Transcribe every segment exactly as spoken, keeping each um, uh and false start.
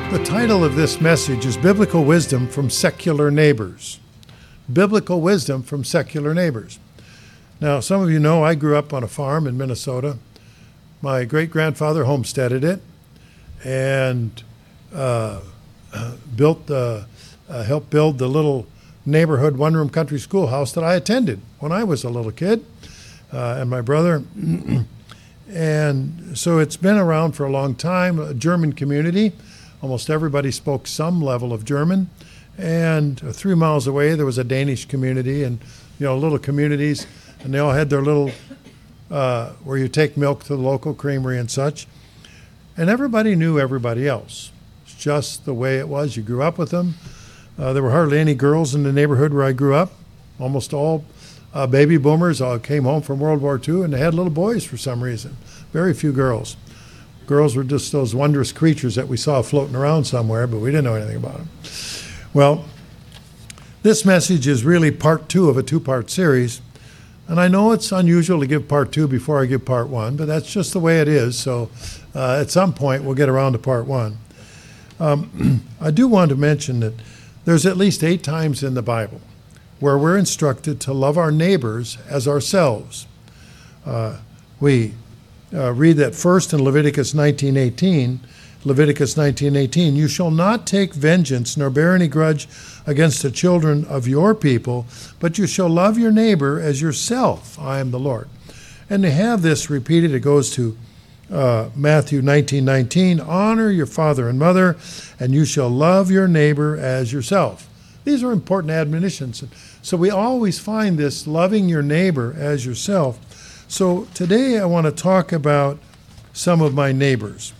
The title of this message is Biblical Wisdom from Secular Neighbors. Biblical Wisdom from Secular Neighbors. Now, some of you know I grew up on a farm in Minnesota. My great-grandfather homesteaded it and uh, built, uh, uh, helped build the little neighborhood one-room country schoolhouse that I attended when I was a little kid, uh, and my brother. And so it's been around for a long time, a German community. Almost everybody spoke some level of German. And three miles away, there was a Danish community and, you know, little communities. And they all had their little, uh, where you take milk to the local creamery and such. And everybody knew everybody else. It's just the way it was. You grew up with them. Uh, there were hardly any girls in the neighborhood where I grew up. Almost all uh, baby boomers all came home from World War Two, and they had little boys for some reason. Very few girls. Girls were just those wondrous creatures that we saw floating around somewhere, but we didn't know anything about them. Well, this message is really part two of a two-part series. And I know it's unusual to give part two before I give part one, but that's just the way it is. So uh, at some point, we'll get around to part one. Um, I do want to mention that there's at least eight times in the Bible where we're instructed to love our neighbors as ourselves. Uh, we Uh, read that first in Leviticus nineteen eighteen. Leviticus nineteen eighteen, you shall not take vengeance nor bear any grudge against the children of your people, but you shall love your neighbor as yourself. I am the Lord. And to have this repeated, it goes to uh, Matthew nineteen nineteen, honor your father and mother, and you shall love your neighbor as yourself. These are important admonitions. So we always find this loving your neighbor as yourself. So today I want to talk about some of my neighbors.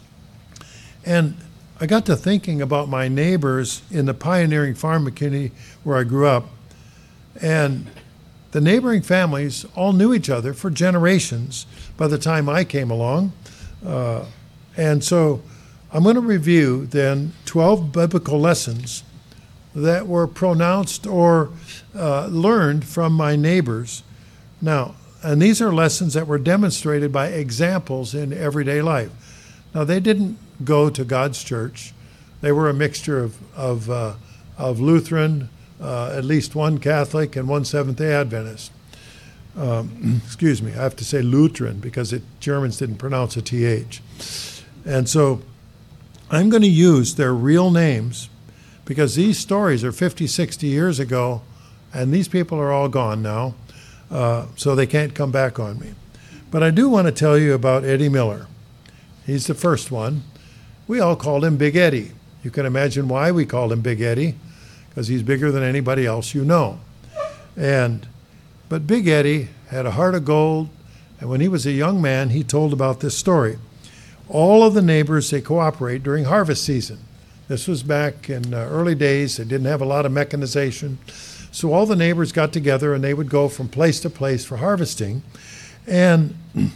And I got to thinking about my neighbors in the pioneering farm community where I grew up. And the neighboring families all knew each other for generations by the time I came along. Uh, and so I'm going to review then twelve biblical lessons that were pronounced or uh, learned from my neighbors. Now, and these are lessons that were demonstrated by examples in everyday life. Now, they didn't go to God's church. They were a mixture of of, uh, of Lutheran, uh, at least one Catholic, and one Seventh-day Adventist. Um, excuse me, I have to say Lutheran because it, Germans didn't pronounce a T H. And so I'm going to use their real names because these stories are fifty, sixty years ago, and these people are all gone now. Uh, so they can't come back on me. But I do want to tell you about Eddie Miller. He's the first one. We all called him Big Eddie. You can imagine why we called him Big Eddie, because he's bigger than anybody else you know. And but Big Eddie had a heart of gold, and when he was a young man, he told about this story. All of the neighbors, they cooperate during harvest season. This was back in uh, early days. They didn't have a lot of mechanization. So all the neighbors got together and they would go from place to place for harvesting. And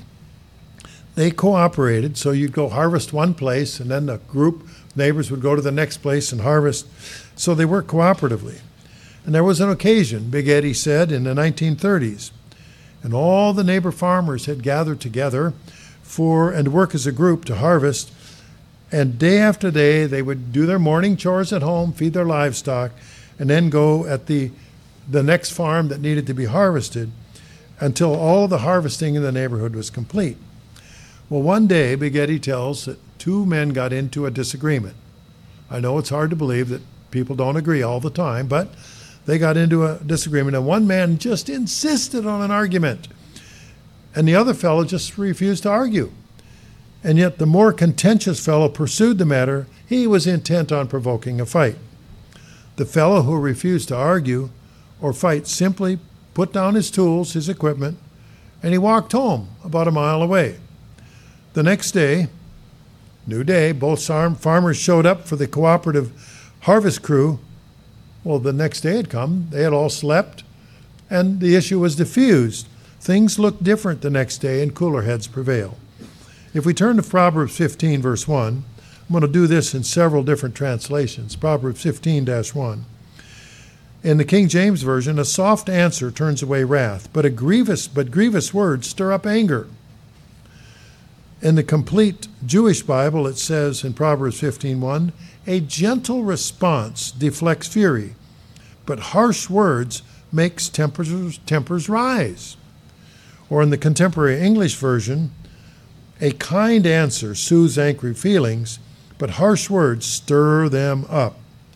they cooperated. So you'd go harvest one place and then the group of neighbors would go to the next place and harvest. So they worked cooperatively. And there was an occasion, Big Eddie said, in the nineteen thirties. And all the neighbor farmers had gathered together for and work as a group to harvest. And day after day, they would do their morning chores at home, feed their livestock, and then go at the the next farm that needed to be harvested until all of the harvesting in the neighborhood was complete. Well, one day, Big Eddie tells that two men got into a disagreement. I know it's hard to believe that people don't agree all the time, but they got into a disagreement, and one man just insisted on an argument, and the other fellow just refused to argue. And yet the more contentious fellow pursued the matter. He was intent on provoking a fight. The fellow who refused to argue or fight simply put down his tools, his equipment, and he walked home about a mile away. The next day, new day, both farmers showed up for the cooperative harvest crew. Well, the next day had come. They had all slept, and the issue was diffused. Things looked different the next day, and cooler heads prevailed. If we turn to Proverbs fifteen, verse one, I'm going to do this in several different translations. Proverbs fifteen dash one. In the King James Version, a soft answer turns away wrath, but a grievous but grievous words stir up anger. In the complete Jewish Bible, it says in Proverbs fifteen one, a gentle response deflects fury, but harsh words makes tempers, tempers rise. Or in the contemporary English version, a kind answer soothes angry feelings, but harsh words stir them up.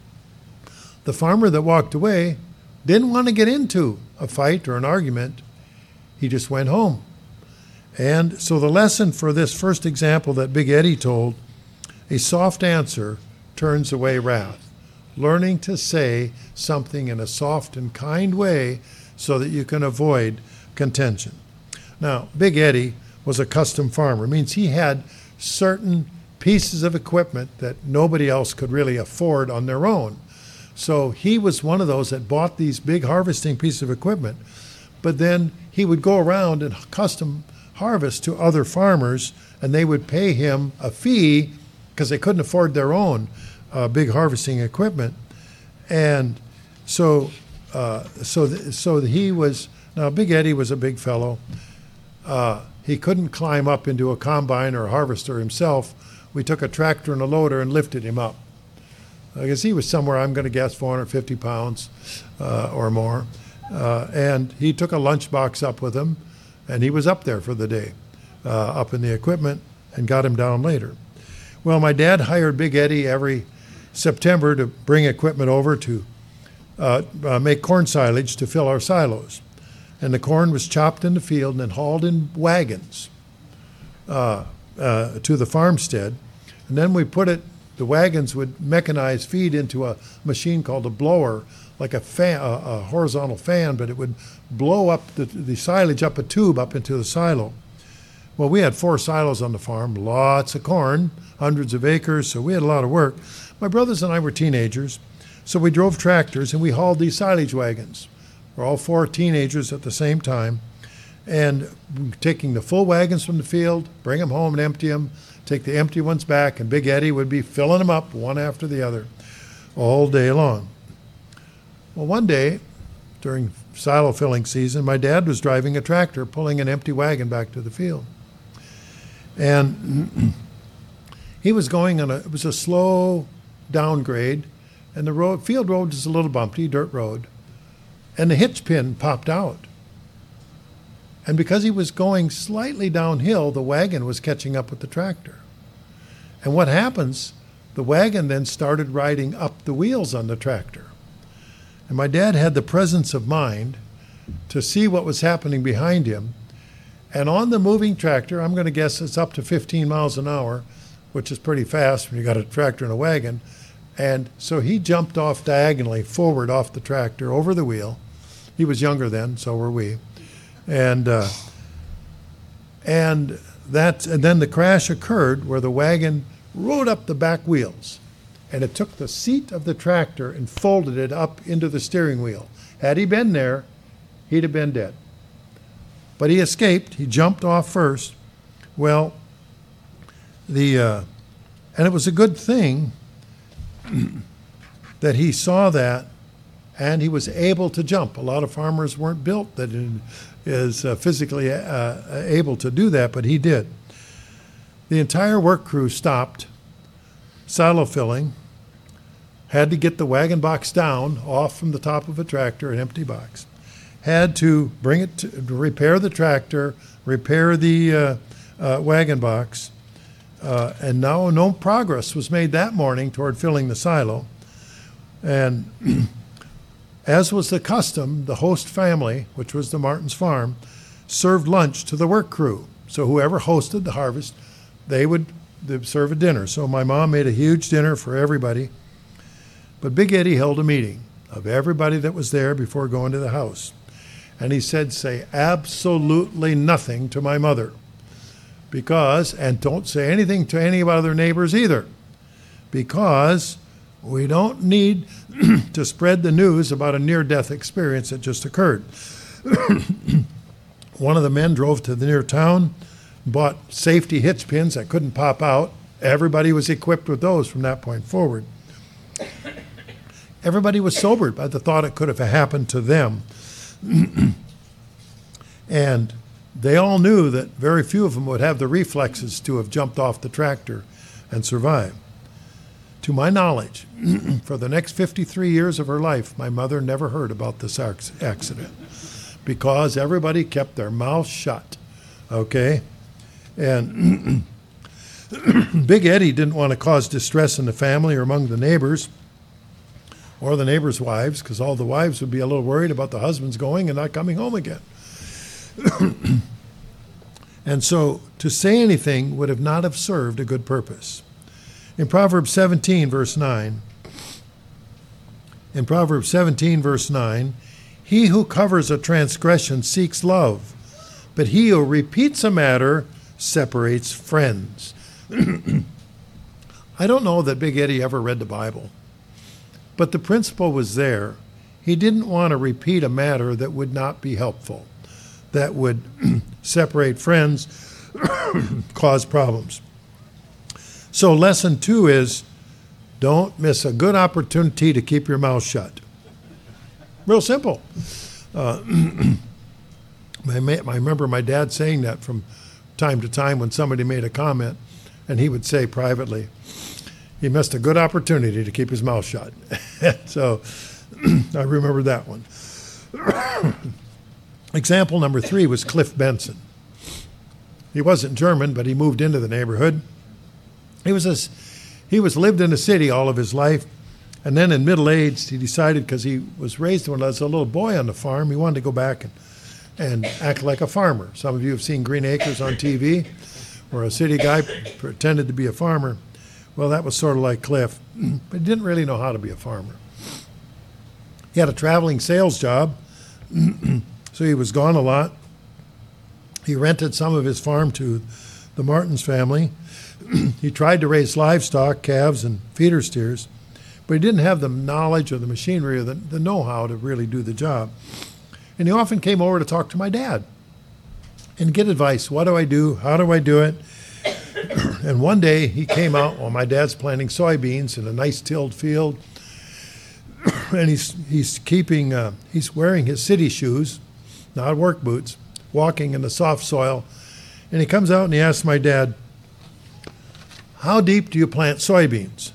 The farmer that walked away didn't want to get into a fight or an argument. He just went home. And so the lesson for this first example that Big Eddie told, a soft answer turns away wrath. Learning to say something in a soft and kind way so that you can avoid contention. Now, Big Eddie was a custom farmer. It means he had certain pieces of equipment that nobody else could really afford on their own. So he was one of those that bought these big harvesting pieces of equipment, but then he would go around and custom harvest to other farmers, and they would pay him a fee because they couldn't afford their own uh, big harvesting equipment. And so uh, so th- so he was, now Big Eddie was a big fellow. Uh, he couldn't climb up into a combine or a harvester himself. We took a tractor and a loader and lifted him up. I guess he was somewhere, I'm going to guess, four hundred fifty pounds uh, or more. Uh, and he took a lunchbox up with him, and he was up there for the day, uh, up in the equipment, and got him down later. Well, my dad hired Big Eddie every September to bring equipment over to uh, uh, make corn silage to fill our silos. And the corn was chopped in the field and then hauled in wagons uh, uh, to the farmstead. And then we put it, the wagons would mechanize feed into a machine called a blower, like a fan, a, a horizontal fan, but it would blow up the, the silage up a tube up into the silo. Well, we had four silos on the farm, lots of corn, hundreds of acres, so we had a lot of work. My brothers and I were teenagers, so we drove tractors and we hauled these silage wagons. We're all four teenagers at the same time, and taking the full wagons from the field, bring them home and empty them, take the empty ones back, and Big Eddie would be filling them up one after the other all day long. Well, one day, during silo filling season, my dad was driving a tractor pulling an empty wagon back to the field. And he was going on a, it was a slow downgrade, and the road, field road is a little bumpy, dirt road, and the hitch pin popped out. And because he was going slightly downhill, the wagon was catching up with the tractor. And what happens, the wagon then started riding up the wheels on the tractor. And my dad had the presence of mind to see what was happening behind him. And on the moving tractor, I'm going to guess it's up to fifteen miles an hour, which is pretty fast when you got a tractor and a wagon. And so he jumped off diagonally forward off the tractor over the wheel. He was younger then, so were we. And uh, and that and then the crash occurred where the wagon rode up the back wheels, and it took the seat of the tractor and folded it up into the steering wheel. Had he been there, he'd have been dead. But he escaped. He jumped off first. Well, the uh, and it was a good thing that he saw that, and he was able to jump. A lot of farmers weren't built that is uh, physically uh, able to do that, but he did. The entire work crew stopped silo filling, had to get the wagon box down off from the top of a tractor, an empty box, had to bring it to, to repair the tractor, repair the uh, uh, wagon box, uh, and now no progress was made that morning toward filling the silo. And as was the custom, the host family, which was the Martins farm, served lunch to the work crew. So whoever hosted the harvest, they would they'd serve a dinner. So my mom made a huge dinner for everybody. But Big Eddie held a meeting of everybody that was there before going to the house. And he said, say absolutely nothing to my mother. Because, and don't say anything to any of other neighbors either. Because we don't need to spread the news about a near-death experience that just occurred. One of the men drove to the near town, bought safety hitch pins that couldn't pop out. Everybody was equipped with those from that point forward. Everybody was sobered by the thought it could have happened to them. And they all knew that very few of them would have the reflexes to have jumped off the tractor and survived. To my knowledge, for the next fifty-three years of her life, my mother never heard about this accident because everybody kept their mouth shut, okay? And Big Eddie didn't want to cause distress in the family or among the neighbors or the neighbors' wives, because all the wives would be a little worried about the husbands going and not coming home again. And so to say anything would have not have served a good purpose. In Proverbs seventeen, verse nine, in Proverbs seventeen, verse nine, he who covers a transgression seeks love, but he who repeats a matter separates friends. I don't know that Big Eddie ever read the Bible, but the principle was there. He didn't want to repeat a matter that would not be helpful, that would separate friends, cause problems. So lesson two is, don't miss a good opportunity to keep your mouth shut. Real simple. Uh, I, may, I remember my dad saying that from time to time when somebody made a comment, and he would say privately, he missed a good opportunity to keep his mouth shut. So I remember that one. Example number three was Cliff Benson. He wasn't German, but he moved into the neighborhood. He was a, he was lived in a city all of his life, and then in middle age, he decided, because he was raised when as a little boy on the farm, he wanted to go back and, and act like a farmer. Some of you have seen Green Acres on T V, where a city guy pretended to be a farmer. Well, that was sort of like Cliff, but he didn't really know how to be a farmer. He had a traveling sales job, so he was gone a lot. He rented some of his farm to the Martins family. He tried to raise livestock, calves and feeder steers, but he didn't have the knowledge or the machinery or the, the know-how to really do the job. And he often came over to talk to my dad and get advice. What do I do? How do I do it? And one day he came out while my dad's planting soybeans in a nice tilled field, and he's he's keeping uh, he's wearing his city shoes, not work boots, walking in the soft soil, and he comes out and he asks my dad, "How deep do you plant soybeans?"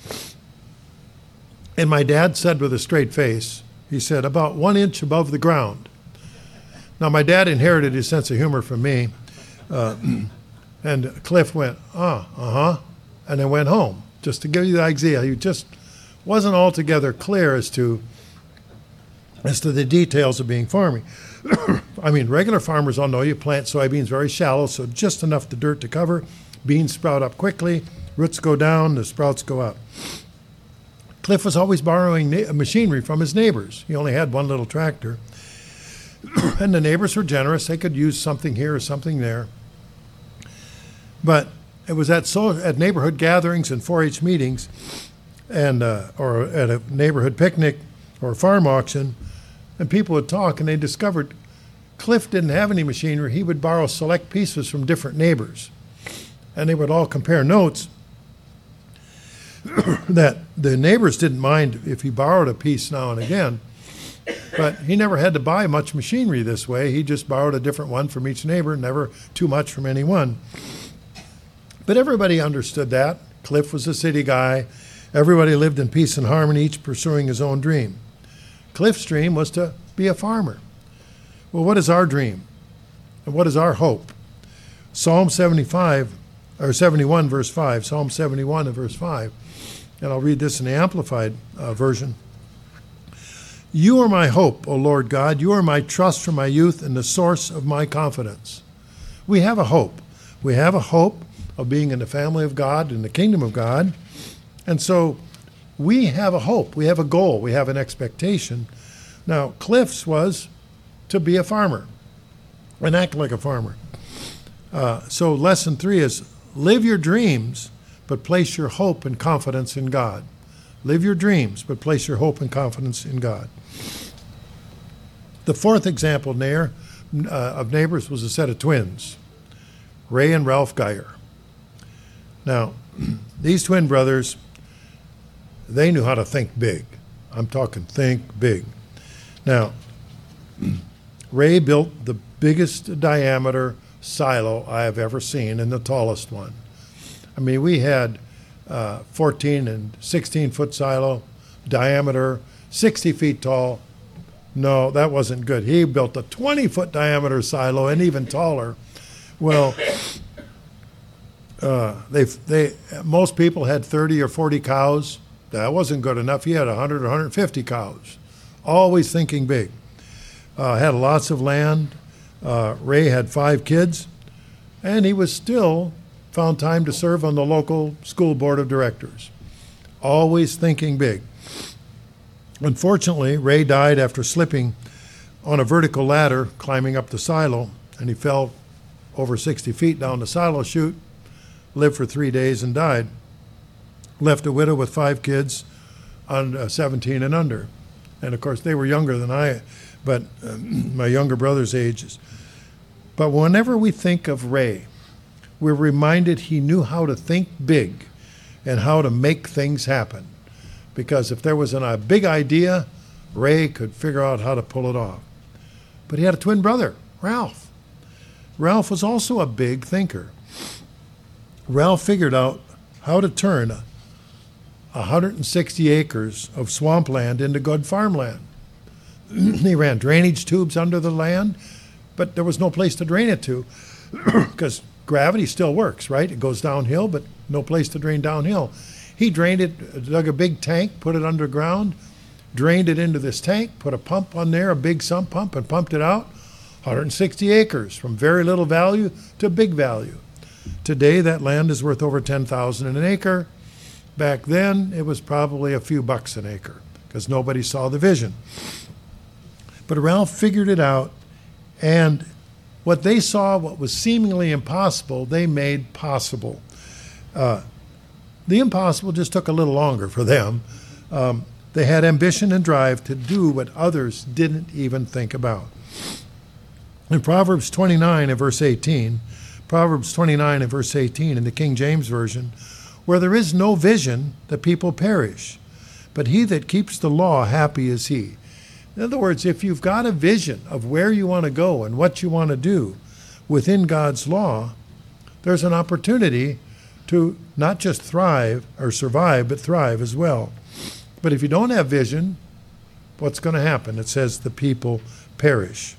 And my dad said with a straight face, he said, "About one inch above the ground." Now, my dad inherited his sense of humor from me, uh, and Cliff went, "Ah, uh-huh," and then went home. Just to give you the idea, he just wasn't altogether clear as to as to the details of being farming. I mean, regular farmers all know you plant soybeans very shallow, so just enough the dirt to cover. Beans sprout up quickly, roots go down, the sprouts go up. Cliff was always borrowing na- machinery from his neighbors. He only had one little tractor. And the neighbors were generous. They could use something here or something there. But it was at so at neighborhood gatherings and four H meetings, and uh, or at a neighborhood picnic or a farm auction, and people would talk, and they discovered Cliff didn't have any machinery. He would borrow select pieces from different neighbors, and they would all compare notes. That the neighbors didn't mind if he borrowed a piece now and again, but he never had to buy much machinery this way. He just borrowed a different one from each neighbor, never too much from any one. But everybody understood that. Cliff was a city guy. Everybody lived in peace and harmony, each pursuing his own dream. Cliff's dream was to be a farmer. Well, what is our dream? And what is our hope? Psalm seventy-five, or seventy-one, verse five, Psalm seventy-one and verse five, and I'll read this in the Amplified uh, version. "You are my hope, O Lord God. You are my trust from my youth and the source of my confidence." We have a hope. We have a hope of being in the family of God, in the kingdom of God. And so we have a hope. We have a goal. We have an expectation. Now, Cliff's was to be a farmer and act like a farmer. Uh, so lesson three is live your dreams, but place your hope and confidence in God. Live your dreams, but place your hope and confidence in God. The fourth example there, uh, of neighbors was a set of twins, Ray and Ralph Geyer. Now, these twin brothers, they knew how to think big. I'm talking think big. Now, Ray built the biggest diameter silo I have ever seen, and the tallest one. I mean, we had uh, fourteen and sixteen foot silo, diameter, sixty feet tall. No, that wasn't good. He built a twenty foot diameter silo and even taller. Well, uh, they they most people had thirty or forty cows. That wasn't good enough. He had one hundred or one hundred fifty cows. Always thinking big. Uh, had lots of land. Uh, Ray had five kids, and he was still found time to serve on the local school board of directors. Always thinking big. Unfortunately, Ray died after slipping on a vertical ladder climbing up the silo, and he fell over sixty feet down the silo chute, lived for three days and died. Left a widow with five kids on uh, seventeen and under. And of course, they were younger than I, but uh, my younger brother's ages. But whenever we think of Ray, we're reminded he knew how to think big and how to make things happen. Because if there was an, a big idea, Ray could figure out how to pull it off. But he had a twin brother, Ralph. Ralph was also a big thinker. Ralph figured out how to turn one hundred sixty acres of swampland into good farmland. He ran drainage tubes under the land, but there was no place to drain it to because gravity still works, right? It goes downhill, but no place to drain downhill. He drained it, dug a big tank, put it underground, drained it into this tank, put a pump on there, a big sump pump, and pumped it out. one hundred sixty acres, from very little value to big value. Today, that land is worth over ten thousand dollars an acre. Back then, it was probably a few bucks an acre because nobody saw the vision. But Ralph figured it out, and what they saw, what was seemingly impossible, they made possible. Uh, the impossible just took a little longer for them. Um, they had ambition and drive to do what others didn't even think about. In Proverbs twenty-nine and verse eighteen, Proverbs twenty-nine and verse eighteen in the King James Version, where there is no vision, the people perish, but he that keeps the law, happy is he. In other words, if you've got a vision of where you want to go and what you want to do within God's law, there's an opportunity to not just thrive or survive, but thrive as well. But if you don't have vision, what's going to happen? It says the people perish.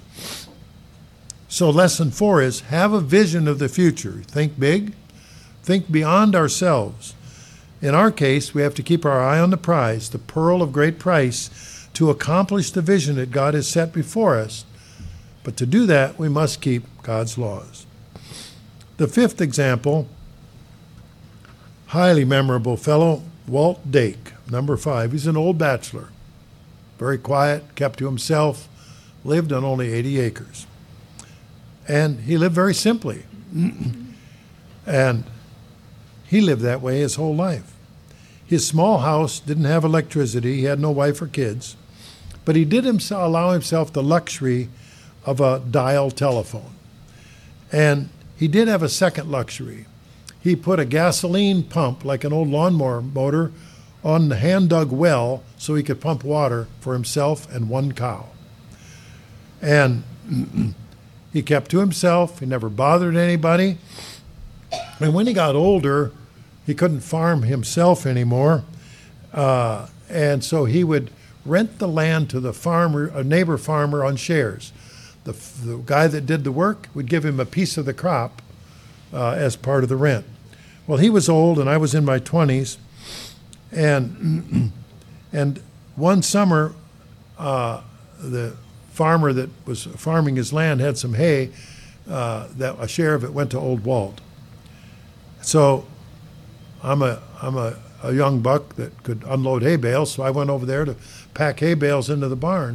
So lesson four is have a vision of the future. Think big. Think beyond ourselves. In our case, we have to keep our eye on the prize, the pearl of great price, to accomplish the vision that God has set before us. But to do that, we must keep God's laws. The fifth example, highly memorable fellow, Walt Dake, number five. He's an old bachelor, very quiet, kept to himself, lived on only eighty acres. And he lived very simply. And he lived that way his whole life. His small house didn't have electricity. He had no wife or kids. But he did himself, allow himself the luxury of a dial telephone. And he did have a second luxury. He put a gasoline pump, like an old lawnmower motor, on the hand-dug well so he could pump water for himself and one cow. And he kept to himself. He never bothered anybody. And when he got older, he couldn't farm himself anymore. Uh, and so he would rent the land to the farmer, a neighbor farmer on shares. The, the guy that did the work would give him a piece of the crop uh, as part of the rent. Well, he was old and I was in my twenties. And, and one summer, uh, the farmer that was farming his land had some hay. Uh, that a share of it went to old Walt. So I'm a I'm a, a young buck that could unload hay bales, so I went over there to pack hay bales into the barn.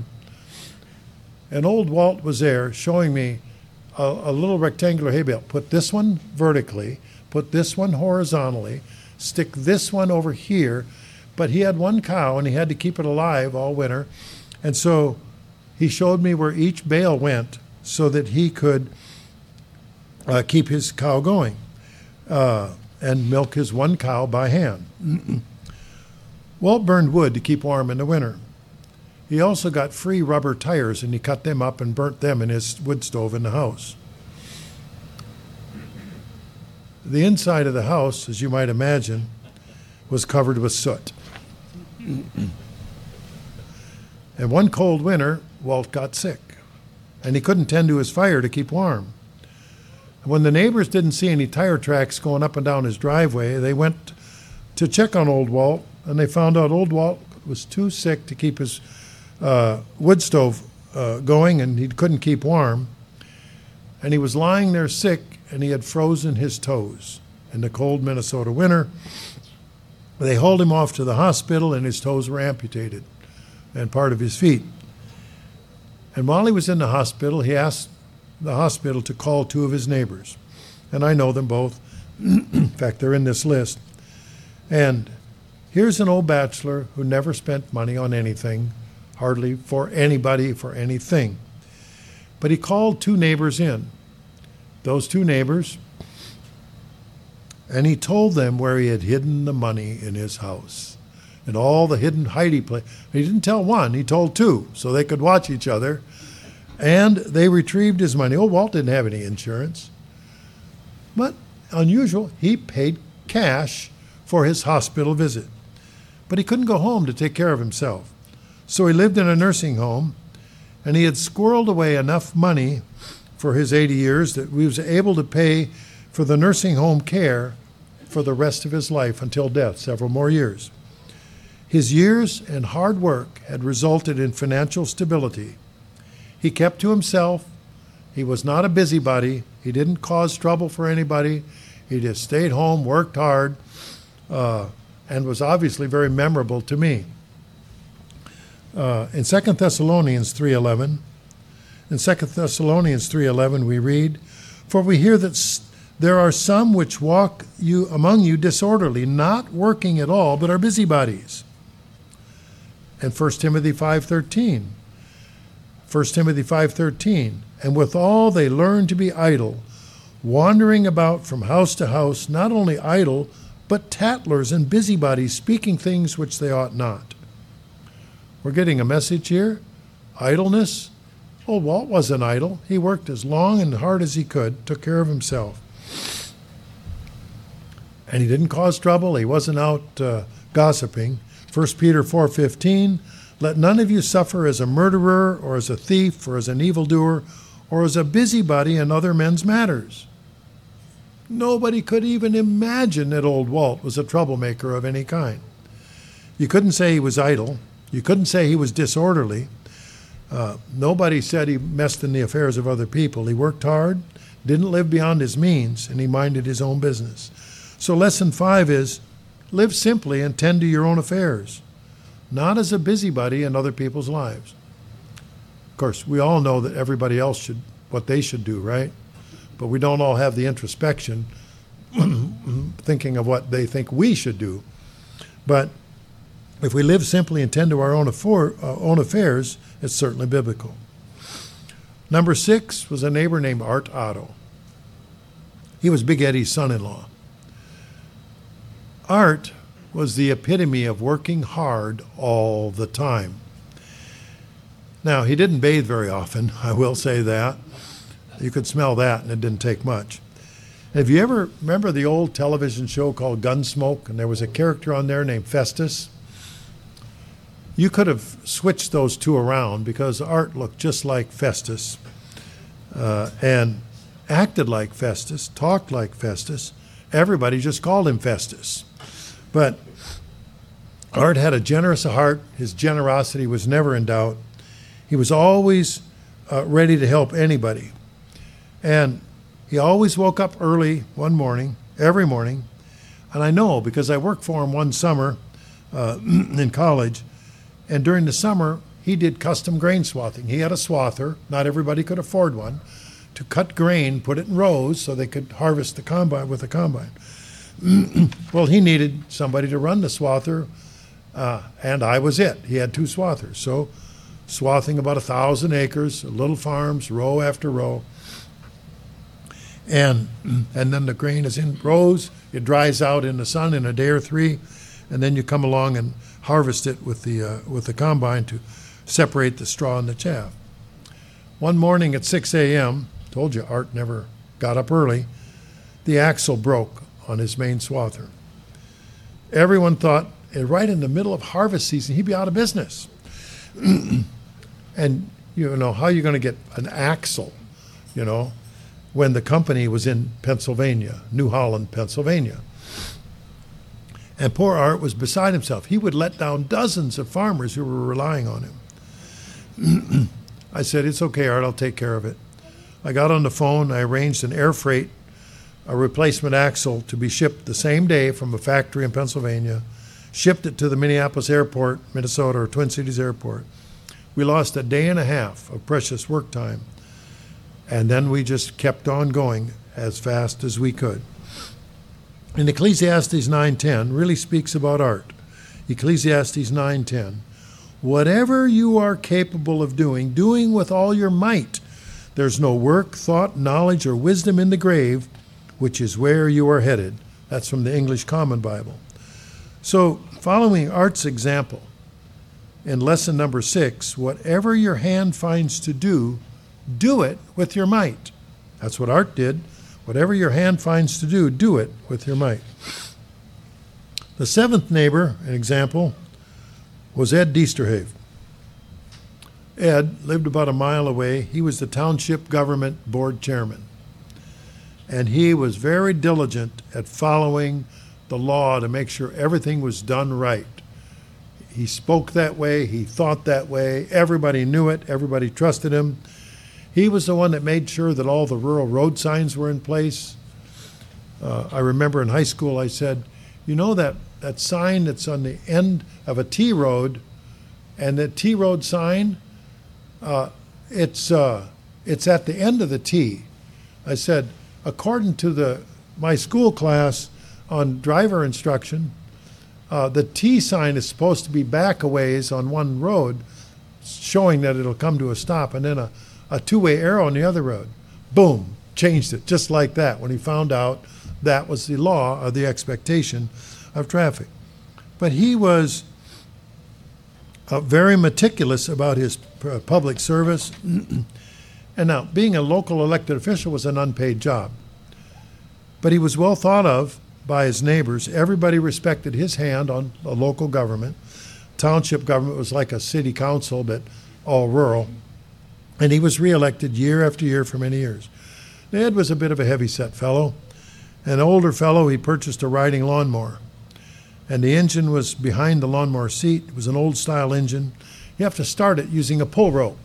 And old Walt was there showing me a, a little rectangular hay bale. Put this one vertically, put this one horizontally, stick this one over here. But he had one cow and he had to keep it alive all winter. And so he showed me where each bale went so that he could uh, keep his cow going. Uh, and milk his one cow by hand. Walt burned wood to keep warm in the winter. He also got free rubber tires, and he cut them up and burnt them in his wood stove in the house. The inside of the house, as you might imagine, was covered with soot. And one cold winter, Walt got sick, and he couldn't tend to his fire to keep warm. When the neighbors didn't see any tire tracks going up and down his driveway, they went to check on old Walt, and they found out old Walt was too sick to keep his uh, wood stove uh, going, and he couldn't keep warm. And he was lying there sick, and he had frozen his toes in the cold Minnesota winter. They hauled him off to the hospital, and his toes were amputated and part of his feet. And while he was in the hospital, he asked the hospital to call two of his neighbors. And I know them both. In fact, they're in this list. And here's an old bachelor who never spent money on anything, hardly for anybody, for anything. But he called two neighbors in, those two neighbors, and he told them where he had hidden the money in his house and all the hidden hidey places. He didn't tell one, he told two, so they could watch each other. And they retrieved his money. Old Walt didn't have any insurance. But unusual, he paid cash for his hospital visit. But he couldn't go home to take care of himself. So he lived in a nursing home, and he had squirreled away enough money for his eighty years that he was able to pay for the nursing home care for the rest of his life until death, several more years. His years and hard work had resulted in financial stability. He kept to himself. He was not a busybody. He didn't cause trouble for anybody. He just stayed home, worked hard, uh, and was obviously very memorable to me. Uh, in Second Thessalonians three eleven, in Second Thessalonians three eleven we read, "For we hear that s- there are some which walk you among you disorderly, not working at all, but are busybodies." And First Timothy five thirteen, First Timothy five thirteen, "And withal they learn to be idle, wandering about from house to house, not only idle, but tattlers and busybodies, speaking things which they ought not." We're getting a message here. Idleness. Oh, Walt wasn't idle. He worked as long and hard as he could, took care of himself. And he didn't cause trouble. He wasn't out uh, gossiping. First Peter four fifteen, "Let none of you suffer as a murderer or as a thief or as an evildoer or as a busybody in other men's matters." Nobody could even imagine that old Walt was a troublemaker of any kind. You couldn't say he was idle. You couldn't say he was disorderly. Uh, nobody said he messed in the affairs of other people. He worked hard, didn't live beyond his means, and he minded his own business. So lesson five is, live simply and tend to your own affairs, not as a busybody in other people's lives. Of course, we all know that everybody else should, what they should do, right? But we don't all have the introspection thinking of what they think we should do. But if we live simply and tend to our own, affair, uh, own affairs, it's certainly biblical. Number six was a neighbor named Art Otto. He was Big Eddie's son-in-law. Art was the epitome of working hard all the time. Now, he didn't bathe very often, I will say that. You could smell that, and it didn't take much. Have you ever remember the old television show called Gunsmoke, and there was a character on there named Festus? You could have switched those two around because Art looked just like Festus uh, and acted like Festus, talked like Festus. Everybody just called him Festus. But Art had a generous heart. His generosity was never in doubt. He was always uh, ready to help anybody. And he always woke up early one morning, every morning. And I know because I worked for him one summer uh, in college. And during the summer, he did custom grain swathing. He had a swather. Not everybody could afford one. To cut grain, put it in rows so they could harvest the combine with the combine. Well, he needed somebody to run the swather, uh, and I was it. He had two swathers. So swathing about a thousand acres, little farms, row after row. And, and then the grain is in rows. It dries out in the sun in a day or three, and then you come along and harvest it with the uh, with the combine to separate the straw and the chaff. One morning at six a.m., told you Art never got up early, the axle broke on his main swather. Everyone thought, right in the middle of harvest season, he'd be out of business. And, you know, how are you going to get an axle, you know, when the company was in Pennsylvania, New Holland, Pennsylvania. And poor Art was beside himself. He would let down dozens of farmers who were relying on him. I said, it's okay, Art, I'll take care of it. I got on the phone, I arranged an air freight, a replacement axle to be shipped the same day from a factory in Pennsylvania, shipped it to the Minneapolis airport, Minnesota, or Twin Cities airport. We lost a day and a half of precious work time. And then we just kept on going as fast as we could. And Ecclesiastes nine ten really speaks about Art. Ecclesiastes nine ten. Whatever you are capable of doing, doing with all your might. There's no work, thought, knowledge, or wisdom in the grave, which is where you are headed. That's from the English Common Bible. So, following Art's example, in lesson number six, whatever your hand finds to do, do it with your might. That's what Art did. Whatever your hand finds to do, do it with your might. The seventh neighbor, an example, was Ed Deesterhave. Ed lived about a mile away. He was the township government board chairman. And he was very diligent at following the law to make sure everything was done right. He spoke that way. He thought that way. Everybody knew it. Everybody trusted him. He was the one that made sure that all the rural road signs were in place. Uh, I remember in high school I said, you know that, that sign that's on the end of a T road, and that T road sign, uh, it's, uh, it's at the end of the T. I said, according to the my school class on driver instruction, uh, the T sign is supposed to be back a ways on one road, showing that it'll come to a stop, and then a a two-way arrow on the other road. Boom, changed it just like that when he found out that was the law or the expectation of traffic. But he was uh, very meticulous about his uh, public service. And now, being a local elected official was an unpaid job. But he was well thought of by his neighbors. Everybody respected his hand on a local government. Township government was like a city council, but all rural. And he was reelected year after year for many years. Ed was a bit of a heavy-set fellow. An older fellow, he purchased a riding lawnmower. And the engine was behind the lawnmower seat. It was an old-style engine. You have to start it using a pull rope.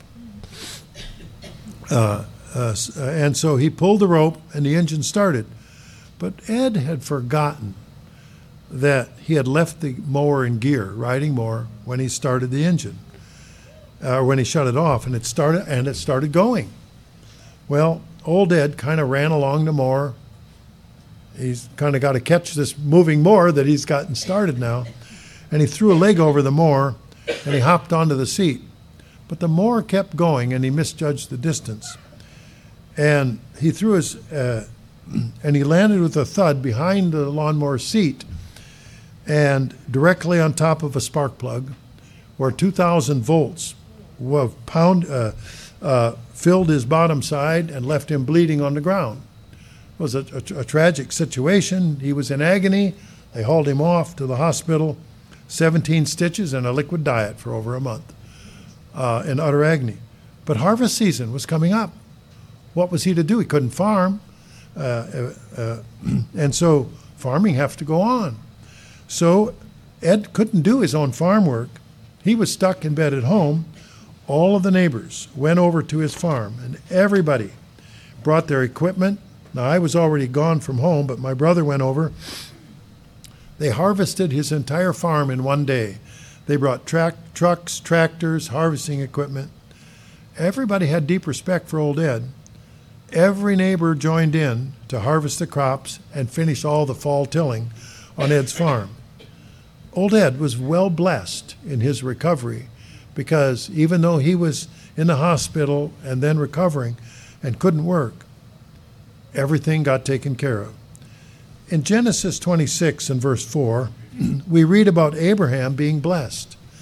Uh, uh, and so he pulled the rope, and the engine started. But Ed had forgotten that he had left the mower in gear, riding mower, when he started the engine. Or uh, when he shut it off, and it started and it started going. Well, old Ed kind of ran along the mower. He's kind of got to catch this moving mower that he's gotten started now, and he threw a leg over the mower, and he hopped onto the seat. But the mower kept going, and he misjudged the distance, and he threw his uh, and he landed with a thud behind the lawnmower seat, and directly on top of a spark plug, where two thousand volts pound, uh, uh, filled his bottom side and left him bleeding on the ground. It was a, a, a tragic situation. He was in agony. They hauled him off to the hospital, seventeen stitches and a liquid diet for over a month uh, in utter agony. But harvest season was coming up. What was he to do? He couldn't farm. Uh, uh, uh, and so farming had to go on. So Ed couldn't do his own farm work. He was stuck in bed at home. All of the neighbors went over to his farm, and everybody brought their equipment. Now, I was already gone from home, but my brother went over. They harvested his entire farm in one day. They brought track, trucks, tractors, harvesting equipment. Everybody had deep respect for old Ed. Every neighbor joined in to harvest the crops and finish all the fall tilling on Ed's farm. Old Ed was well blessed in his recovery, because even though he was in the hospital and then recovering and couldn't work, everything got taken care of. In Genesis twenty-six and verse four, we read about Abraham being blessed.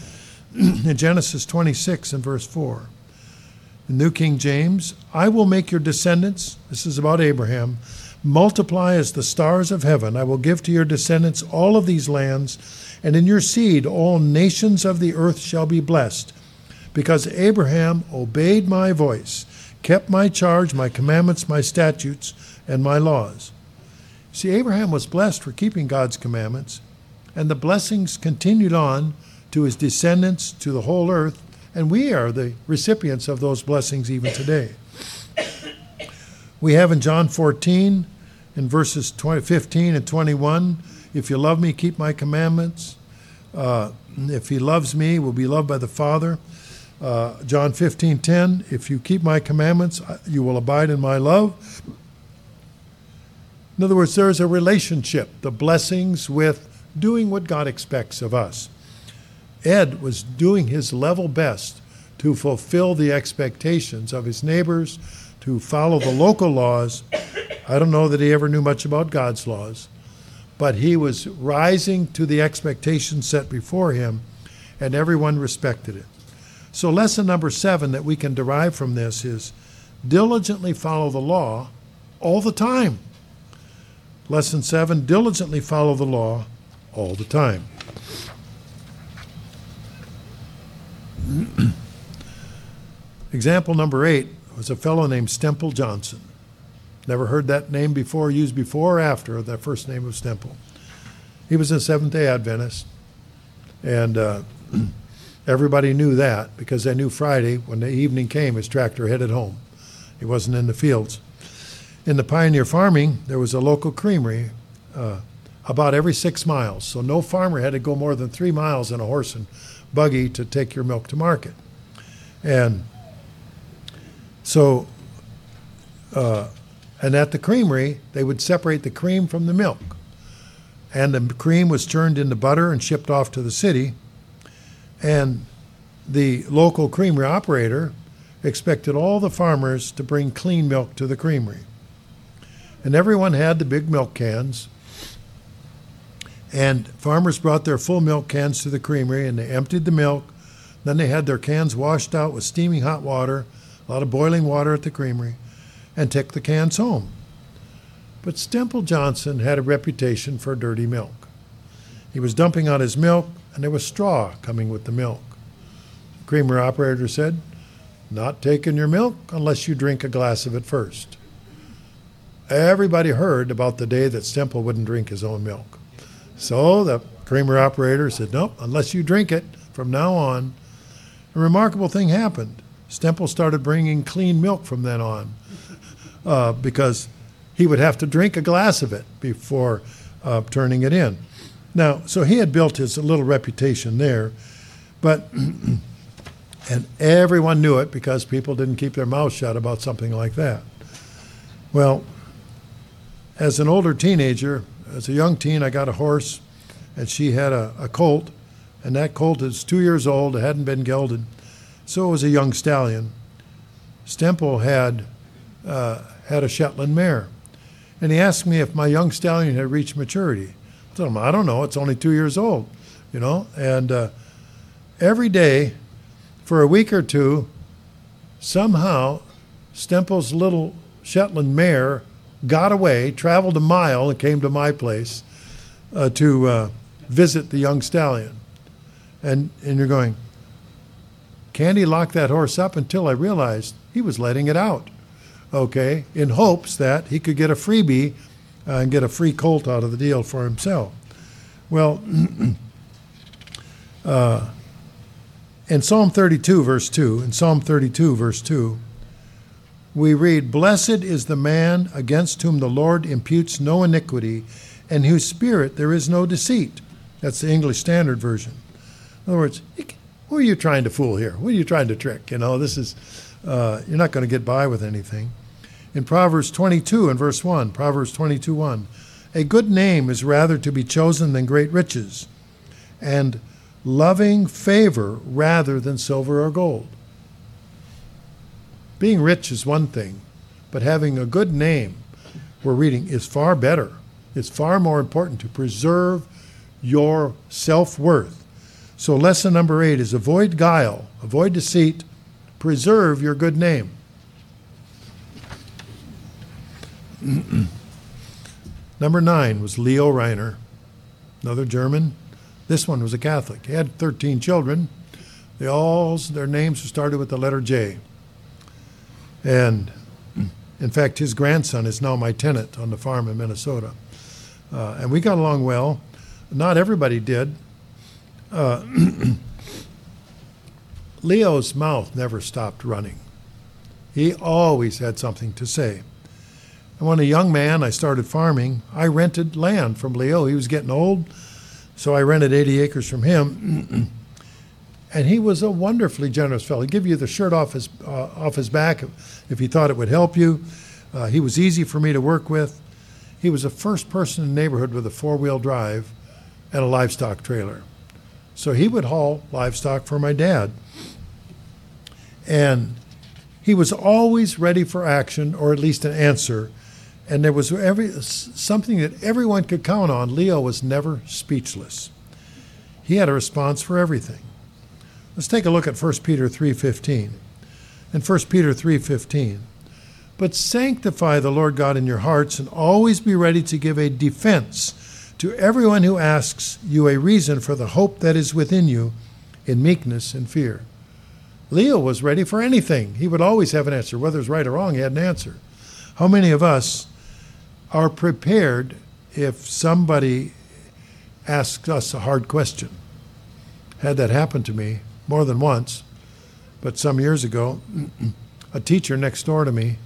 in Genesis twenty-six and verse four. The New King James, I will make your descendants, this is about Abraham, multiply as the stars of heaven. I will give to your descendants all of these lands, and in your seed all nations of the earth shall be blessed, because Abraham obeyed my voice, kept my charge, my commandments, my statutes, and my laws. See, Abraham was blessed for keeping God's commandments, and the blessings continued on to his descendants, to the whole earth, and we are the recipients of those blessings even today. We have in John fourteen, in verses fifteen and twenty-one, if you love me, keep my commandments. Uh, if he loves me, will be loved by the Father. Uh, John fifteen ten, if you keep my commandments, you will abide in my love. In other words, there is a relationship, the blessings with doing what God expects of us. Ed was doing his level best to fulfill the expectations of his neighbors, to follow the local laws. I don't know that he ever knew much about God's laws, but he was rising to the expectations set before him, and everyone respected it. So lesson number seven that we can derive from this is diligently follow the law all the time. Lesson seven, diligently follow the law all the time. Example number eight was a fellow named Stemple Johnson. Never heard that name before, used before or after that first name of Stemple. He was a Seventh-day Adventist, and uh, everybody knew that because they knew Friday, when the evening came, his tractor headed home. He wasn't in the fields. In the pioneer farming, there was a local creamery uh, about every six miles, so no farmer had to go more than three miles in a horse and buggy to take your milk to market. And so, uh, and at the creamery, they would separate the cream from the milk. And the cream was turned into butter and shipped off to the city. And the local creamery operator expected all the farmers to bring clean milk to the creamery. And everyone had the big milk cans. And farmers brought their full milk cans to the creamery, and they emptied the milk. Then they had their cans washed out with steaming hot water, a lot of boiling water at the creamery, and took the cans home. But Stemple Johnson had a reputation for dirty milk. He was dumping out his milk, and there was straw coming with the milk. The creamery operator said, "Not taking your milk unless you drink a glass of it first." Everybody heard about the day that Stemple wouldn't drink his own milk. So the creamery operator said, "Nope, unless you drink it from now on." A remarkable thing happened. Stemple started bringing clean milk from then on uh, because he would have to drink a glass of it before uh, turning it in. Now, so he had built his little reputation there, but and everyone knew it because people didn't keep their mouths shut about something like that. Well, as an older teenager, as a young teen, I got a horse, and she had a, a colt, and that colt is two years old. It hadn't been gelded, so it was a young stallion. Stemple had uh, had a Shetland mare, and he asked me if my young stallion had reached maturity. I told him, I don't know. It's only two years old, you know. And uh, every day, for a week or two, somehow, Stemple's little Shetland mare got away, traveled a mile, and came to my place uh, to uh, visit the young stallion. And and you're going, Candy locked that horse up until I realized he was letting it out, okay, in hopes that he could get a freebie uh, and get a free colt out of the deal for himself. Well, uh, in Psalm thirty-two, verse two, in Psalm thirty-two, verse two, we read, "Blessed is the man against whom the Lord imputes no iniquity, and whose spirit there is no deceit." That's the English Standard Version. In other words, who are you trying to fool here? Who are you trying to trick? You know, this is, uh, you're not going to get by with anything. In Proverbs twenty-two and verse one, Proverbs twenty-two, one, "A good name is rather to be chosen than great riches, and loving favor rather than silver or gold." Being rich is one thing, but having a good name, we're reading, is far better. It's far more important to preserve your self-worth So lesson number eight is avoid guile, avoid deceit, preserve your good name. Number nine was Leo Reiner, another German. This one was a Catholic. He had thirteen children. They all, their names started with the letter J. And in fact, his grandson is now my tenant on the farm in Minnesota. Uh, and we got along well. Not everybody did. Uh, Leo's mouth never stopped running. He always had something to say. And when a young man, I started farming, I rented land from Leo. He was getting old, so I rented eighty acres from him. And he was a wonderfully generous fellow. He'd give you the shirt off his, uh, off his back if he thought it would help you. Uh, he was easy for me to work with. He was the first person in the neighborhood with a four-wheel drive and a livestock trailer. So he would haul livestock for my dad. And he was always ready for action, or at least an answer. And there was every, something that everyone could count on. Leo was never speechless. He had a response for everything. Let's take a look at First Peter three fifteen. In First Peter three fifteen, but sanctify the Lord God in your hearts, and always be ready to give a defense to everyone who asks you a reason for the hope that is within you in meekness and fear. Leo was ready for anything. He would always have an answer. Whether it's right or wrong, he had an answer. How many of us are prepared if somebody asks us a hard question? Had that happen to me more than once, but some years ago, a teacher next door to me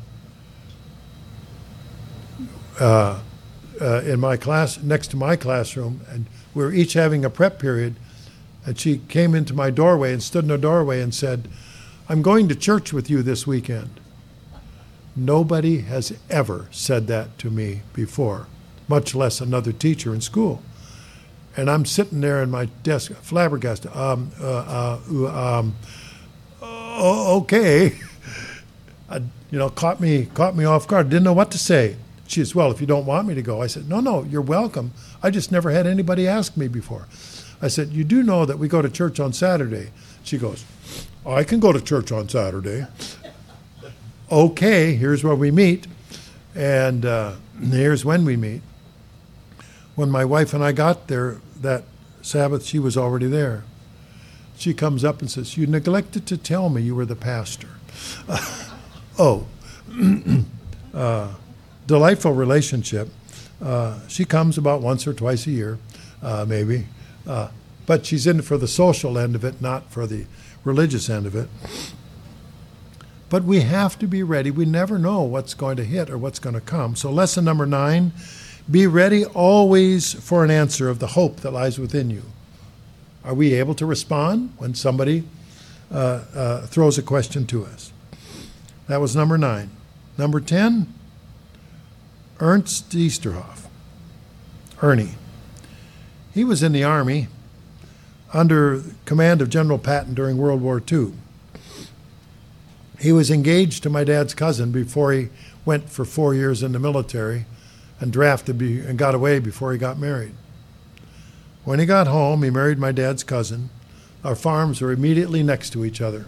uh, uh, in my class, next to my classroom, and we were each having a prep period, and she came into my doorway and stood in the doorway and said, I'm going to church with you this weekend. Nobody has ever said that to me before, much less another teacher in school. And I'm sitting there in my desk, flabbergasted. Um, uh, uh, um, oh, okay. I, you know, caught me, caught me off guard. Didn't know what to say. She says, well, if you don't want me to go. I said, no, no, you're welcome. I just never had anybody ask me before. I said, you do know that we go to church on Saturday. She goes, oh, I can go to church on Saturday. Okay, here's where we meet. And uh, here's when we meet. When my wife and I got there that Sabbath, she was already there. She comes up and says, you neglected to tell me you were the pastor. Uh, oh, uh, delightful relationship. Uh, she comes about once or twice a year, uh, maybe. Uh, but she's in for the social end of it, not for the religious end of it. But we have to be ready. We never know what's going to hit or what's going to come. So lesson number nine, be ready always for an answer of the hope that lies within you. Are we able to respond when somebody uh, uh, throws a question to us? That was number nine. Number ten, Ernst Easterhoff, Ernie. He was in the Army under command of General Patton during World War Two. He was engaged to my dad's cousin before he went for four years in the military and drafted be, and got away before he got married. When he got home, he married my dad's cousin. Our farms were immediately next to each other.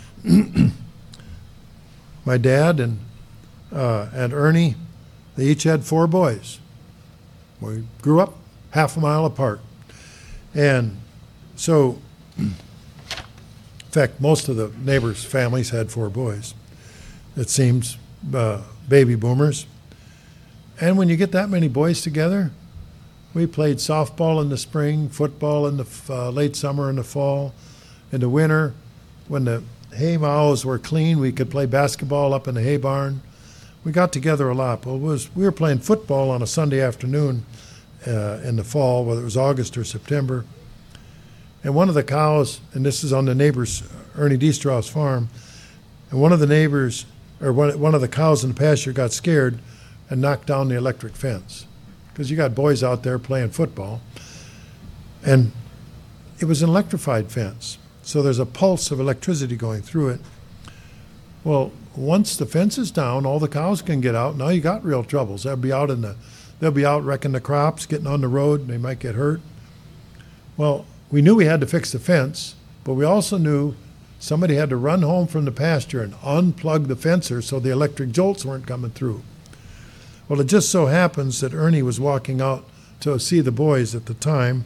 My dad and uh, and Ernie, they each had four boys. We grew up half a mile apart. And so, in fact, most of the neighbors' families had four boys. It seems uh, baby boomers. And when you get that many boys together, we played softball in the spring, football in the uh, late summer and the fall. In the winter, when the hay mows were clean, we could play basketball up in the hay barn. We got together a lot. Well, it was, we were playing football on a Sunday afternoon uh, in the fall, whether it was August or September. And one of the cows, and this is on the neighbor's, Ernie Diestrau's farm, and one of the neighbors, or one, one of the cows in the pasture got scared and knocked down the electric fence. Because you got boys out there playing football. And it was an electrified fence. So there's a pulse of electricity going through it. Well, once the fence is down, all the cows can get out. Now you got real troubles. They'll be out in the, they'll be out wrecking the crops, getting on the road, and they might get hurt. Well, we knew we had to fix the fence, but we also knew somebody had to run home from the pasture and unplug the fencer so the electric jolts weren't coming through. Well, it just so happens that Ernie was walking out to see the boys at the time,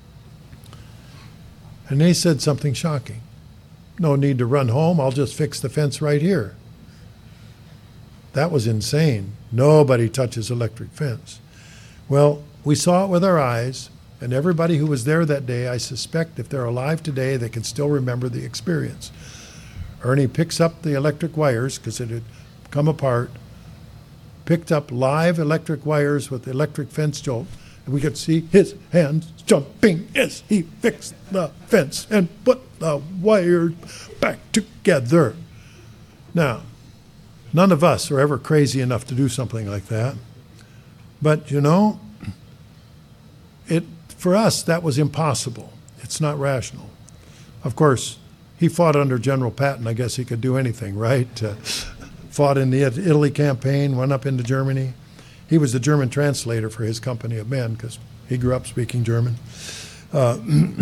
and they said something shocking. No need to run home, I'll just fix the fence right here. That was insane. Nobody touches electric fence. Well, we saw it with our eyes, and everybody who was there that day, I suspect if they're alive today, they can still remember the experience. Ernie picks up the electric wires, because it had come apart, picked up live electric wires with the electric fence jolt, and we could see his hands jumping as he fixed the fence and put the wires back together. Now, none of us are ever crazy enough to do something like that. But, you know, it for us, that was impossible. It's not rational. Of course, he fought under General Patton. I guess he could do anything, right? Uh, fought in the Italy campaign, went up into Germany. He was the German translator for his company of men because he grew up speaking German. Uh,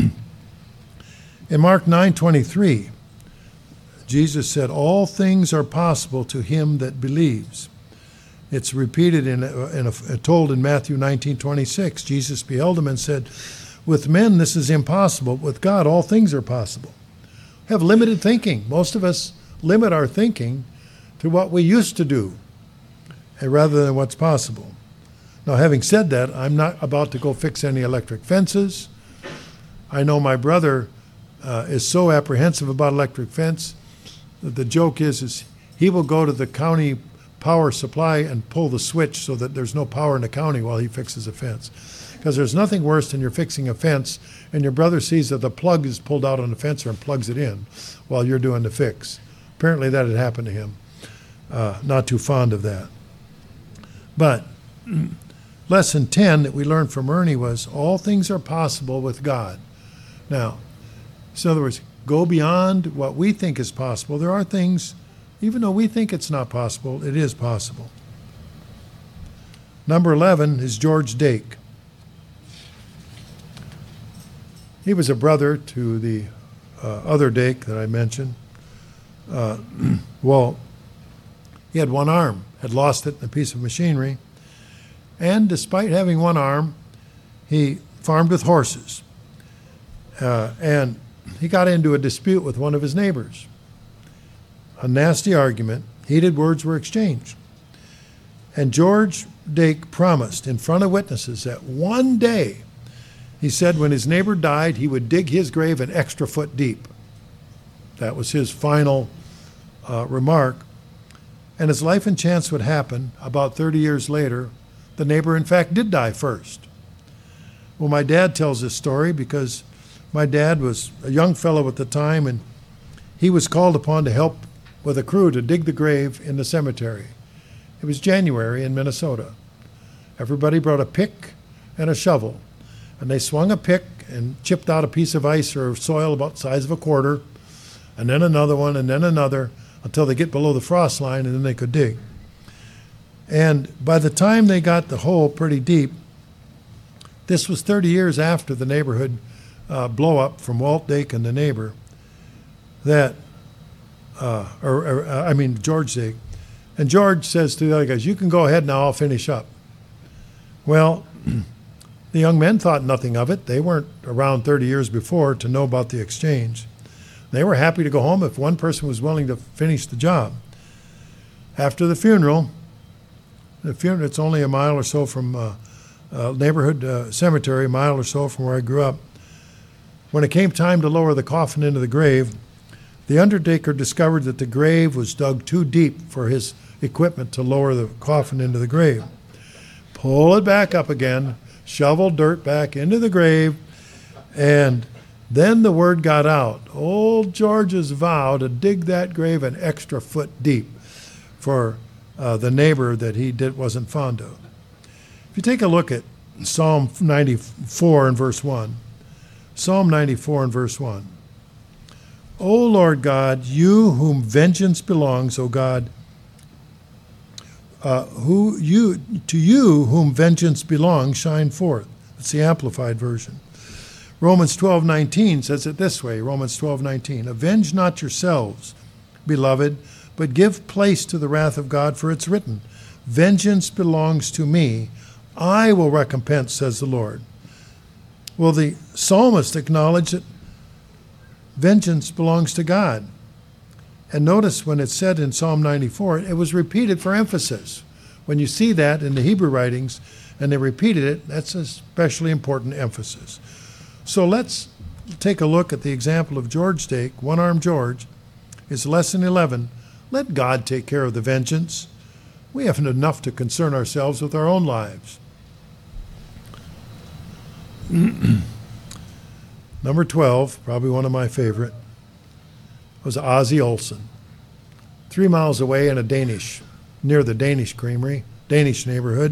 in Mark nine twenty-three, Jesus said, all things are possible to him that believes. It's repeated in, in a, told in Matthew nineteen twenty-six. Jesus beheld him and said, with men this is impossible, but with God all things are possible. We have limited thinking. Most of us limit our thinking to what we used to do rather than what's possible. Now, having said that, I'm not about to go fix any electric fences. I know my brother uh, is so apprehensive about electric fence that the joke is, is he will go to the county power supply and pull the switch so that there's no power in the county while he fixes a fence. Because there's nothing worse than you're fixing a fence and your brother sees that the plug is pulled out on the fencer and plugs it in while you're doing the fix. Apparently that had happened to him. Uh, not too fond of that. But lesson ten that we learned from Ernie was all things are possible with God. Now, so in other words, go beyond what we think is possible. There are things, even though we think it's not possible, it is possible. Number eleven is George Dake. He was a brother to the uh, other Dake that I mentioned. Uh, well, he had one arm, had lost it in a piece of machinery, and despite having one arm, he farmed with horses. Uh, and he got into a dispute with one of his neighbors. A nasty argument, heated words were exchanged. And George Dake promised in front of witnesses that one day, he said when his neighbor died, he would dig his grave an extra foot deep. That was his final uh, remark. And as life and chance would happen, about thirty years later, the neighbor in fact did die first. Well, my dad tells this story because my dad was a young fellow at the time, and he was called upon to help with a crew to dig the grave in the cemetery. It was January in Minnesota. Everybody brought a pick and a shovel, and they swung a pick and chipped out a piece of ice or soil about the size of a quarter, and then another one, and then another, until they get below the frost line, and then they could dig. And by the time they got the hole pretty deep, this was thirty years after the neighborhood uh, blow up from Walt Dake and the neighbor, that, uh, or, or uh, I mean George Dake, and George says to the other guys, you can go ahead now, I'll finish up. Well, the young men thought nothing of it. They weren't around thirty years before to know about the exchange. They were happy to go home if one person was willing to finish the job. After the funeral, the funeral, it's only a mile or so from uh, a neighborhood uh, cemetery, a mile or so from where I grew up. When it came time to lower the coffin into the grave, the undertaker discovered that the grave was dug too deep for his equipment to lower the coffin into the grave. Pull it back up again, shovel dirt back into the grave, and then the word got out. Old George's vow to dig that grave an extra foot deep for uh, the neighbor that he did, wasn't fond of. If you take a look at Psalm ninety-four and verse one, Psalm ninety-four and verse one, O Lord God, you whom vengeance belongs, O God, uh, who you to you whom vengeance belongs, shine forth. That's the Amplified Version. Romans twelve nineteen says it this way, Romans twelve nineteen, avenge not yourselves, beloved, but give place to the wrath of God, for it's written, vengeance belongs to me, I will recompense, says the Lord. Well, the psalmist acknowledged that vengeance belongs to God. And notice when it's said in Psalm ninety-four, it was repeated for emphasis. When you see that in the Hebrew writings and they repeated it, that's a especially important emphasis. So let's take a look at the example of George Dake, One-Armed George. It's lesson eleven. Let God take care of the vengeance. We haven't enough to concern ourselves with our own lives. Number twelve, probably one of my favorite, was Ozzie Olsen. Three miles away in a Danish, near the Danish Creamery, Danish neighborhood.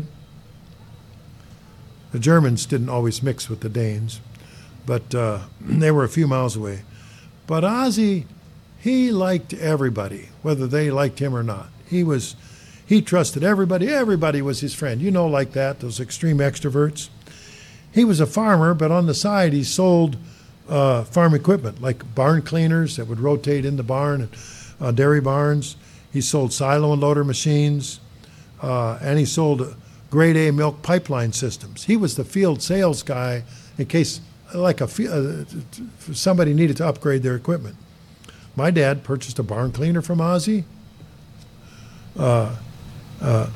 The Germans didn't always mix with the Danes, but uh, they were a few miles away. But Ozzie, he liked everybody, whether they liked him or not. He was, he trusted everybody. Everybody was his friend. You know, like that, those extreme extroverts. He was a farmer, but on the side he sold uh, farm equipment, like barn cleaners that would rotate in the barn, and uh, dairy barns. He sold silo and loader machines, uh, and he sold grade A milk pipeline systems. He was the field sales guy in case like a uh, somebody needed to upgrade their equipment. My dad purchased a barn cleaner from Ozzie. Uh, uh,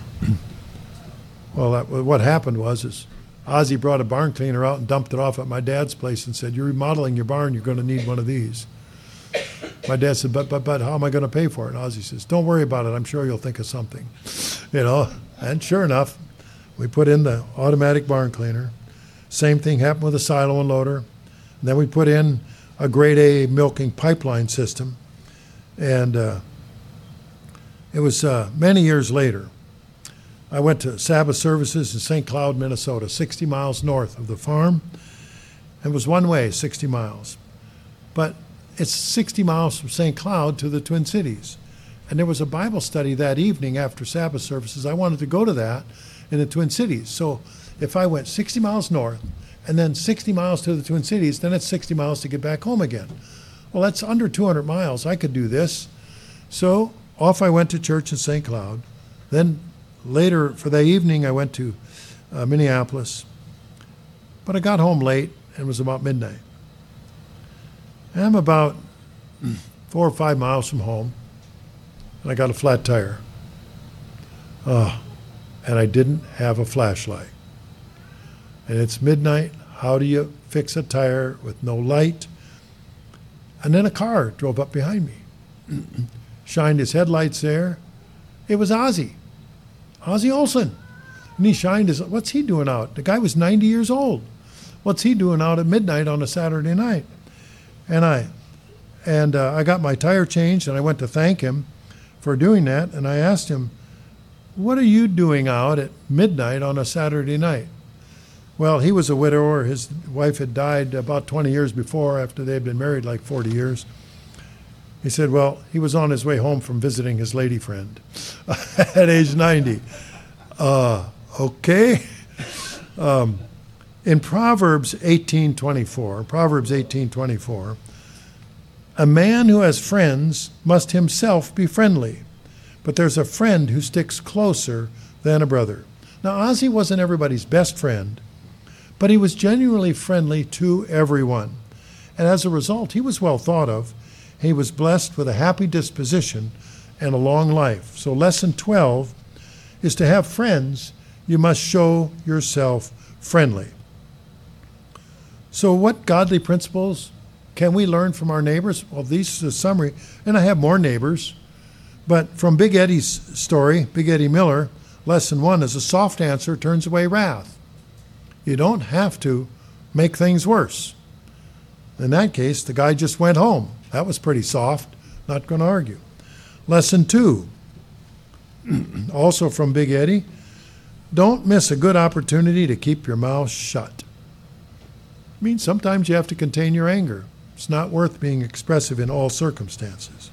well, that, what happened was is Ozzie brought a barn cleaner out and dumped it off at my dad's place and said, "You're remodeling your barn. You're going to need one of these." My dad said, "But but but how am I going to pay for it?" And Ozzie says, "Don't worry about it. I'm sure you'll think of something." You know, and sure enough, we put in the automatic barn cleaner. Same thing happened with the silo and loader. And then we put in a grade A milking pipeline system. And uh, it was uh, many years later. I went to Sabbath services in Saint Cloud, Minnesota, sixty miles north of the farm. It was one way, sixty miles. But it's sixty miles from Saint Cloud to the Twin Cities. And there was a Bible study that evening after Sabbath services. I wanted to go to that in the Twin Cities. So if I went sixty miles north and then sixty miles to the Twin Cities, then it's sixty miles to get back home again. Well, that's under two hundred miles. I could do this. So off I went to church in Saint Cloud. Then later for the evening, I went to uh, Minneapolis. But I got home late, and it was about midnight. And I'm about four or five miles from home, and I got a flat tire. Oh, and I didn't have a flashlight. And it's midnight. How do you fix a tire with no light? And then a car drove up behind me, shined his headlights there. It was Ozzie, Ozzie Olsen. And he shined his, what's he doing out? The guy was ninety years old. What's he doing out at midnight on a Saturday night? And I, and uh, I got my tire changed, and I went to thank him for doing that. And I asked him, "What are you doing out at midnight on a Saturday night?" Well, he was a widower. His wife had died about twenty years before, after they had been married like forty years. He said, well, he was on his way home from visiting his lady friend at age ninety. Uh, okay. Um, in Proverbs eighteen twenty-four, Proverbs eighteen twenty-four, a man who has friends must himself be friendly, but there's a friend who sticks closer than a brother. Now, Ozzie wasn't everybody's best friend, but he was genuinely friendly to everyone. And as a result, he was well thought of. He was blessed with a happy disposition and a long life. So lesson twelve is to have friends, you must show yourself friendly. So what godly principles can we learn from our neighbors? Well, these are the summary, and I have more neighbors. But from Big Eddie's story, Big Eddie Miller, lesson one is a soft answer turns away wrath. You don't have to make things worse. In that case, the guy just went home. That was pretty soft. Not going to argue. Lesson two, also from Big Eddie, don't miss a good opportunity to keep your mouth shut. I mean, sometimes you have to contain your anger. It's not worth being expressive in all circumstances.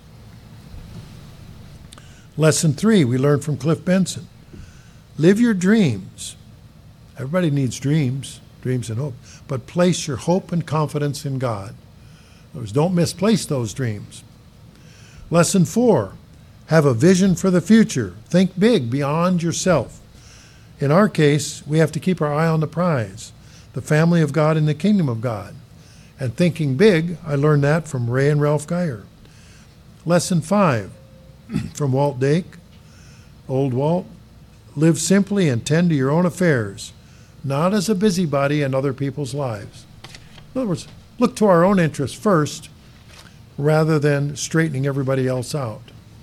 Lesson three, we learned from Cliff Benson. Live your dreams. Everybody needs dreams. dreams and hope. But place your hope and confidence in God. In other words, don't misplace those dreams. Lesson four, have a vision for the future. Think big, beyond yourself. In our case, we have to keep our eye on the prize, the family of God and the kingdom of God. And thinking big, I learned that from Ray and Ralph Geyer. Lesson five, from Walt Dake, old Walt, live simply and tend to your own affairs, not as a busybody in other people's lives. In other words, look to our own interests first, rather than straightening everybody else out.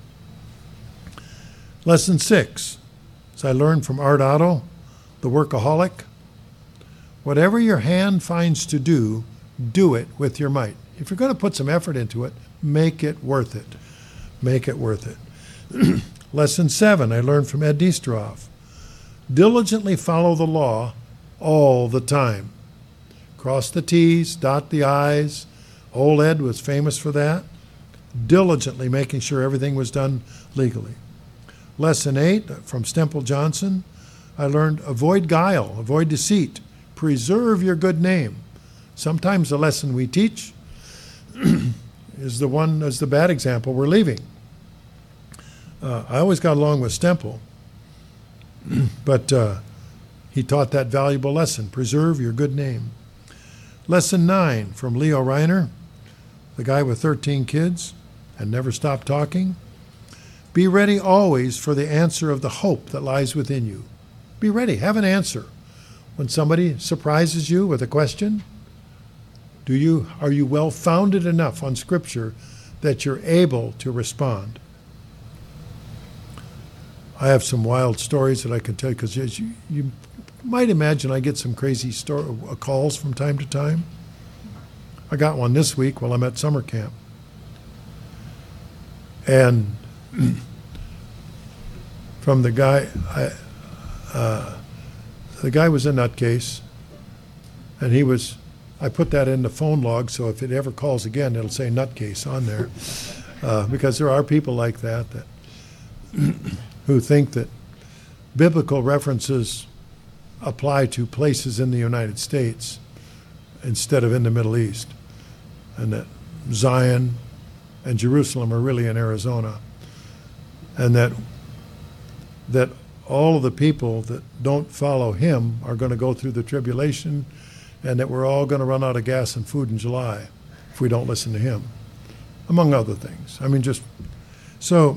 Lesson six, as I learned from Art Otto, the workaholic, whatever your hand finds to do, do it with your might. If you're going to put some effort into it, make it worth it. Make it worth it. Lesson seven, I learned from Ed Diesterhoff. Diligently follow the law all the time. Cross the T's, dot the I's. Old Ed was famous for that. Diligently making sure everything was done legally. Lesson eight, from Stemple Johnson, I learned avoid guile, avoid deceit, preserve your good name. Sometimes the lesson we teach is the one, as the bad example we're leaving. Uh, I always got along with Stemple, but uh, he taught that valuable lesson, preserve your good name. Lesson nine, from Leo Reiner, the guy with thirteen kids and never stopped talking. Be ready always for the answer of the hope that lies within you. Be ready, have an answer. When somebody surprises you with a question, do you, are you well-founded enough on Scripture that you're able to respond? I have some wild stories that I can tell you, because you, you might imagine I get some crazy sto- calls from time to time. I got one this week while I'm at summer camp. And from the guy, I, uh, the guy was a nutcase, and he was, I put that in the phone log, so if it ever calls again, it'll say nutcase on there. Uh, because there are people like that, that who think that biblical references apply to places in the United States instead of in the Middle East, and that Zion and Jerusalem are really in Arizona, and that that all of the people that don't follow him are going to go through the tribulation, and that we're all going to run out of gas and food in July if we don't listen to him, among other things. I mean, just so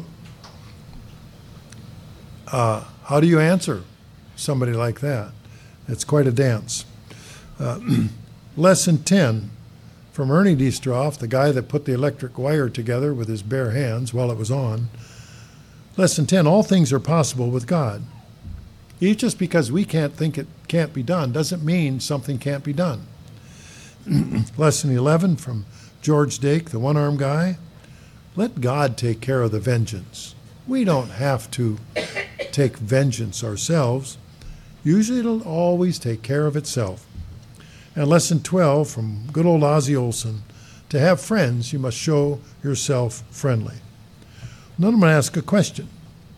uh, how do you answer somebody like that? It's quite a dance. Uh, lesson ten, from Ernie Diesterhoff, the guy that put the electric wire together with his bare hands while it was on. Lesson ten, all things are possible with God. Just because we can't think it can't be done doesn't mean something can't be done. Lesson eleven, from George Dake, the one-armed guy, let God take care of the vengeance. We don't have to take vengeance ourselves. Usually it'll always take care of itself. And lesson twelve, from good old Ozzie Olson, to have friends, you must show yourself friendly. Now I'm going to ask a question.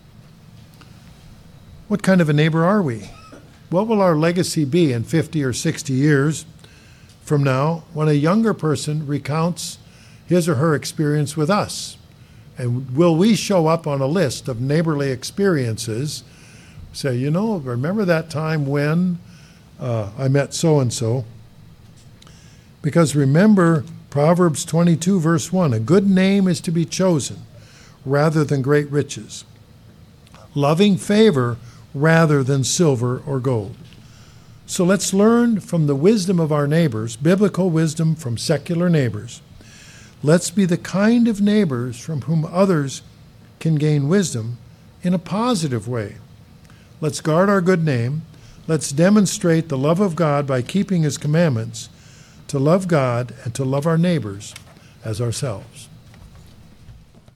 What kind of a neighbor are we? What will our legacy be in fifty or sixty years from now when a younger person recounts his or her experience with us? And will we show up on a list of neighborly experiences, say, you know, remember that time when uh, I met so-and-so? Because remember Proverbs twenty-two, verse one, a good name is to be chosen rather than great riches, loving favor rather than silver or gold. So let's learn from the wisdom of our neighbors, biblical wisdom from secular neighbors. Let's be the kind of neighbors from whom others can gain wisdom in a positive way. Let's guard our good name. Let's demonstrate the love of God by keeping His commandments, to love God and to love our neighbors as ourselves.